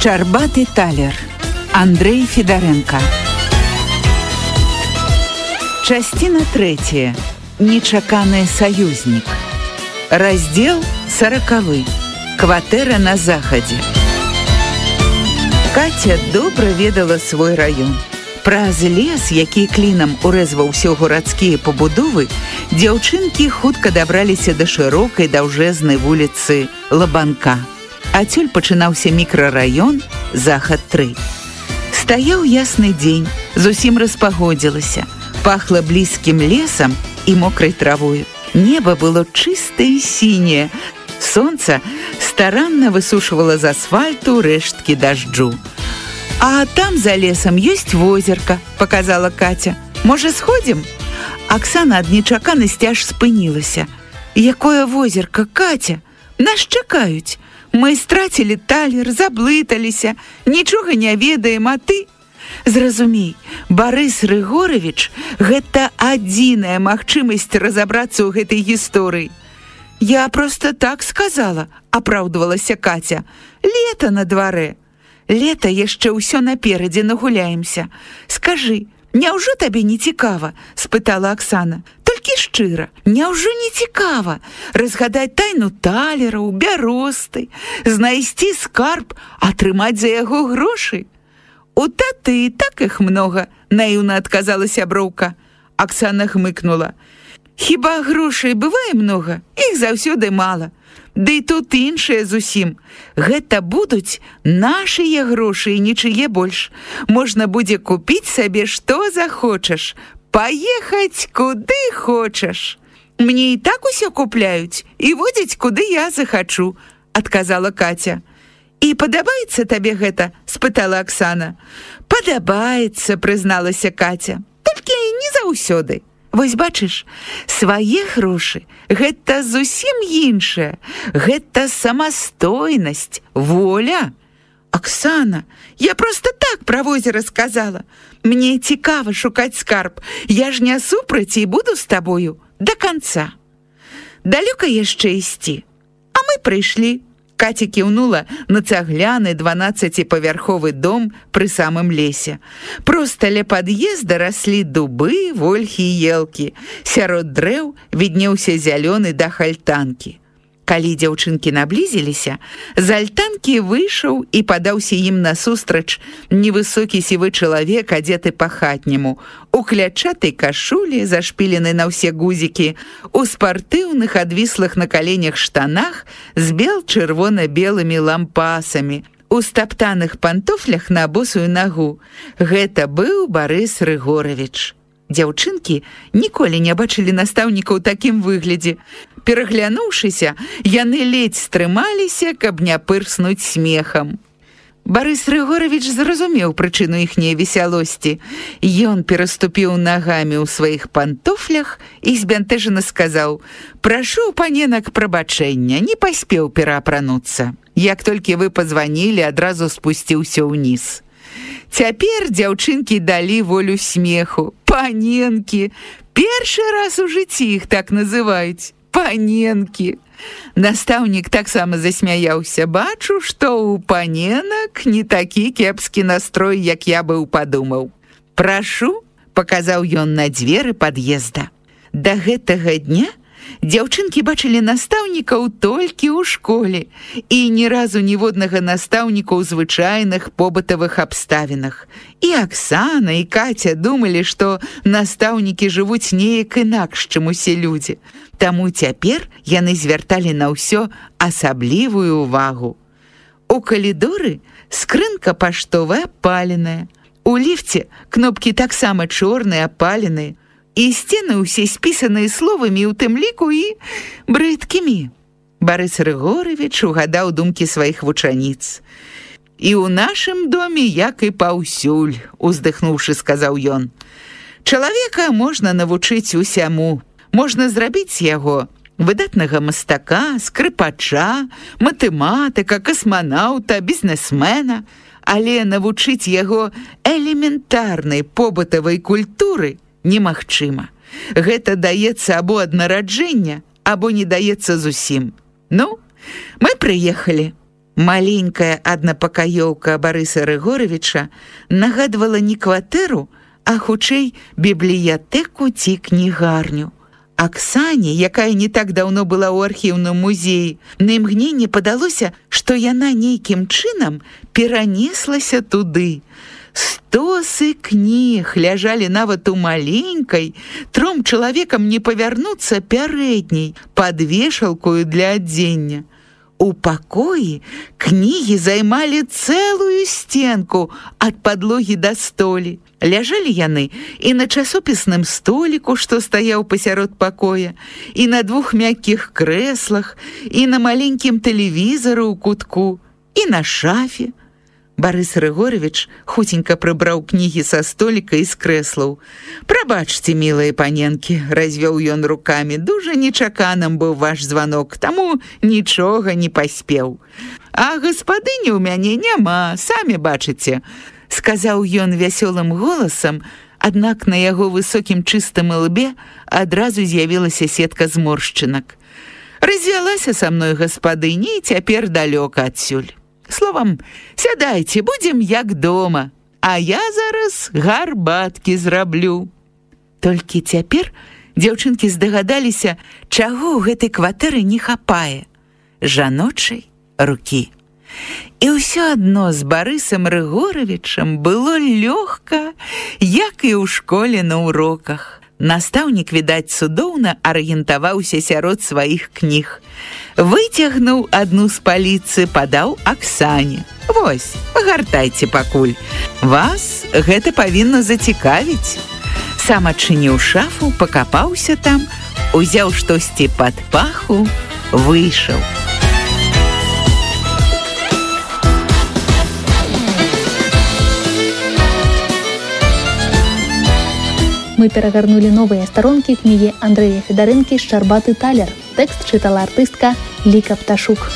Шчарбаты талер. Андрей Федоренко. Частина 3. Нечаканы саюзнік. Раздзел 40. Кватэра на захадзе. Каця добра ведала свой раён. Праз лес, які клінам урэзваўся ў гарадскія пабудовы, дзяўчынкі хутка дабраліся да шырокай даўжэзнай вуліцы Лабанка. Адсюль пачынаўся мікрараён Захад 3. Стаяў ясны дзень, зусім распагодзілася, пахла блізкім лесам і мокрай травою. Неба было чыстае і сіняе. Сонца старанна высушвала з асфальту рэшткі дажджу. «А там за лесам ёсць возерка», – показала Катя. «Можа, сходзім?» Аксана ад нечаканасці аж спынілася. «Якое возерка, Катя? Нас чакаюць. Мы страцілі талер, заблыталіся, нічога не ведаем, а ты...» Зразумей, Барыс Рыгорович – гэта адзіная магчымасць разабрацца ў гэтай гісторыі. «Я просто так сказала», – апраўдвалася Катя. «Лето на дварэ». «Лета яшчэ ўсё наперадзе, нагуляемся. Скажы, няўжо табе не цікава?» – спытала Аксана. «Толькі шчыра, няўжо не цікава разгадаць тайну талераў, бяросты, знайсці скарб, атрымаць за яго грошы?» «У таты і так іх многа», – наіўна адказала сяброўка. Аксана хмыкнула. «Хіба грошай бывае многа? Іх заўсёды мала. Ды і тут іншае зусім. Гэта будуць нашыя грошы і нічые больш. Можна будзе купіць сабе што захочаш, паехаць куды хочаш. Мне і так усё купляюць і водзяць куды я захачу», – адказала Катя. «І падабаецца табе гэта?» – спытала Аксана. «Падабаецца», – прызналася Катя. «Толькі не заўсёды. Вось бачыш, свае грошы – гэта зусім іншае. Гэта самастойнасць, воля». «Аксана, я просто так пра возера сказала. Мне цікава шукаць скарб. Я ж не супраць і буду з табою да канца». «Далёка яшчэ ісці?» «А мы прыйшлі». Катя кіўнула на цагляны 12-павярховы дом пры самым лесе. Проста ля пад'езда раслі дубы, вольхі і елкі. Сярод дрэў віднеўся зялёны дах альтанкі. Калі дзяўчынкі наблізіліся, з альтанкі выйшаў і падаўся ім насустрач невысокі сівы чалавек, адзеты па-хатняму, у клятчатай кашулі, зашпіленай на ўсе гузікі, у спартыўных адвіслых на каленях штанах з бел-чырвона-белымі лампасамі, у стаптаных пантофлях на босую нагу. Гэта быў Барыс Рыгорович. Дзяўчынкі ніколі не бачылі настаўніка ў такім выглядзе. Пераглянуўшыся, яны ледзь стрымаліся, каб не пырснуць смехам. Барыс Рыгорович зразумеў прычыну іхняй весялосці. Ён пераступіў нагамі ў сваіх пантофлях і збянтэжана сказаў: «Прашу паненак прабачэння, не паспеў пераапрануцца. Як толькі вы пазванілі, адразу спусціўся ўніз». Цяпер дзяўчынкі далі волю смеху. Паненкі! Першы раз у жыцці іх так называюць. Паненкі! Настаўнік таксама засмяяўся. «Бачу, што ў паненак не такі кепскі настрой, як я быў падумаў». «Прашу», – паказаў ён на дзверы пад'езда. Да гэтага дня дзяўчынкі бачылі настаўнікаў толькі ў школе і ні разу ніводнага настаўніка ў звычайных побытавых абставінах. І Аксана, і Катя думалі, што настаўнікі жывуць неяк інакш, чым усе людзі. Таму цяпер яны звярталі на ўсё асаблівую ўвагу. У калідоры скрынка паштовая апаленая. У ліфце кнопкі таксама чорныя, апаленыя. І сцены ўсе спісаныя словамі, у тым ліку і брыдкімі. Барыс Рыгорович угадаў думкі сваіх вучаніц. «І ў нашым доме, як і паўсюль», – уздыхнуўшы, сказаў ён. «Чалавека можна навучыць усяму. Можна зрабіць з яго выдатнага мастака, скрыпача, матэматыка, касманаўта, бізнесмена, але навучыць яго элементарнай побытавай культуры немагчыма. Гэта даецца або ад нараджэння, або не даецца зусім. Ну, мы прыехалі». Маленькая аднапакаёўка Барыса Рыгоровіча нагадвала не кватэру, а хутчэй бібліятэку ці кнігарню. Аксане, якая не так даўно была ў архіўным музеі, на імгненне падалося, што яна нейкім чынам перанеслася туды. Стосы кніг ляжалі нават у маленькай, 3 чалавекам не павярнуцца пярэдняй, пад вешалкою для адзення. У пакоі кнігі займалі цэлую сценку ад падлогі да столі. Ляжалі яны і на часопісным століку, што стаяў пасярод пакоя, і на 2 мяккіх крэслах, і на маленькім тэлевізары ў кутку, і на шафе. Барыс Рыгоровіч хуценька прыбраў кнігі са століка і з крэслаў. «Прабачце, мілыя паненкі», – развёў ён рукамі, «дужа нечаканым быў ваш званок, таму нічога не паспеў. А гаспадыні ў мяне няма, самі бачыце», – сказаў ён вясёлым голасам, аднак на яго высокім чыстым лбе адразу з'явілася сетка зморшчынак. «Развялася са мной гаспадыні і цяпер далёка адсюль. Словам, сядайце, будзем як дома, а я зараз гарбаткі зраблю». Толькі цяпер дзяўчынкі здагадаліся, чаго ў гэтай кватэры не хапае – жаночай рукі. І ўсё адно з Барысам Рыгоровічам было лёгка, як і ў школе на уроках. Настаўнік, відаць, цудоўна арыентаваўся сярод сваіх кніг. Выцягнуў адну з паліцы, падаў Аксане. «Вось, гартайце пакуль. Вас гэта павінна зацікавіць». Сам адчыніў шафу, пакапаўся там, узяў штосьці пад паху, выйшаў. Мы перагарнулі новыя старонкі кнігі Андрэя Федарэнкі «Шчарбаты талер». Тэкст чытала артыстка Ліка Пташук.